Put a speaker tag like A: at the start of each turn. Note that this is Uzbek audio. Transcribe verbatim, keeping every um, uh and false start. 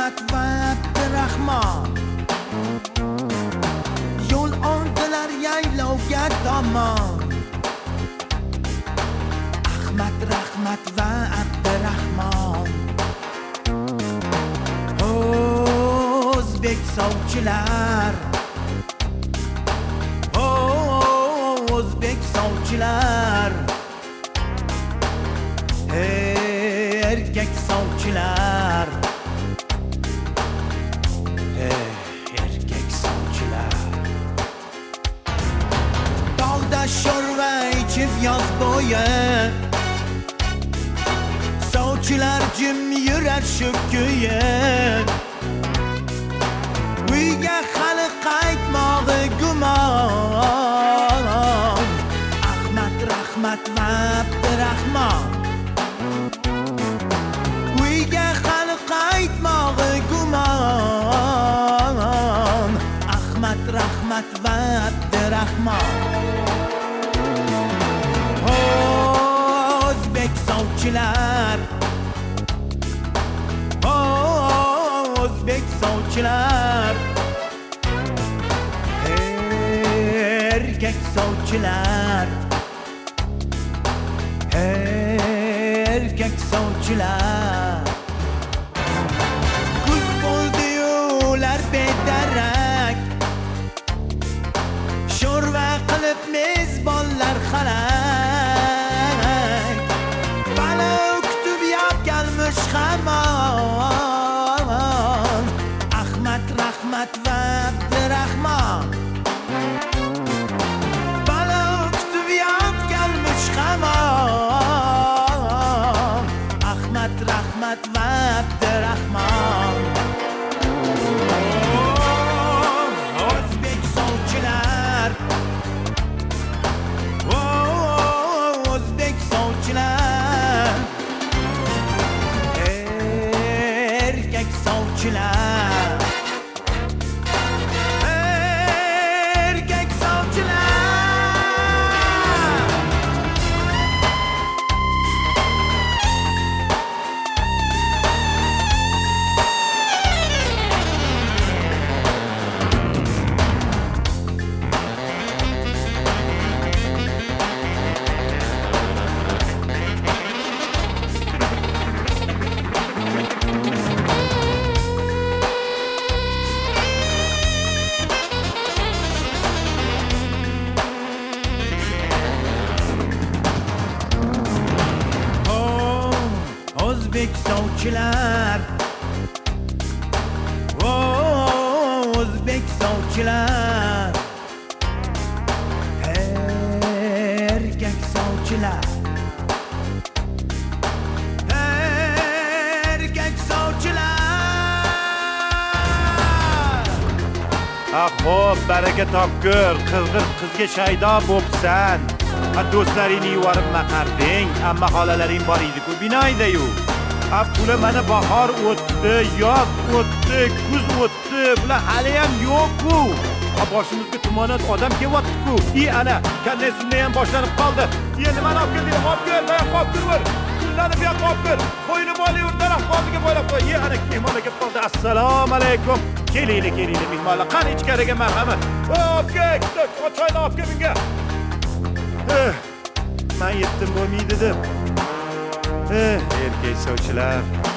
A: Rahmat va Abdurahmon yo'l oldilar yaylovga tomon. Ahmad, Rahmat va Abdurahmon o'zbek sovchilar, o'zbek sovchilar, erkak sovchilar, erkak sovchilar. Tog'da sho'rva ichib yoz bo'yi sovchilar jim yurar shu kuyi. Uyga hali qaytmog'i gumon. Ahmad, Rahmat va Abdurahmon uyga hali qaytmog'i gumon. Ahmad, Rahmat va Abdurahmon o'zbek sovchilar, o'zbek sovchilar, erkak sovchilar, erkak sovchilar. Kuz bo'ldi-yu ular bedarak, sho'rva qilib mezbonlar xalak. Palov kutib yopganmish hamon. Ahmad, Rahmat va Abdurahmon palov kutib yopganmish hamon. Ahmad, Rahmat va Abdurahmon o'zbek sovchilar, o'zbek sovchilar, erkak sovchilar, erkak sovchilar. O'zbek sovchilar, o'zbek sovchilar, erkak sovchilar, erkak sovchilar.
B: Ha xo'p, baraka topgur, qizg'ir qizga shaydo bo'psan. Ha do'stlaringni yuborib maqarding, amma xolalaring bor edi-ku binoyda-yu. Ha puli mana bahor o'tdi, yoz o'tdi, kuz o'tdi, bular hali ham yo'q-ku. Ha boshimizga tumonat odam kelyapti-ku. I ana, kannesimda ham boshlanib qoldi. Endi nimani olib kelding? Olib kel, boya qolib tur. Kunlarni bu yoqqa olib kel. Qo'yini bo'layur, taraf oldiga bo'ylab qo'y. Ye ana, mehmonlar kelib qoldi. Assalomu alaykum. Kelinglar, kelinglar mehmonlar. Qani ichkariga marhamat. Hop, kel, choyni olib kel bunga. Men yetdim bo'lmaydi deb. Eh, erkak sovchilar.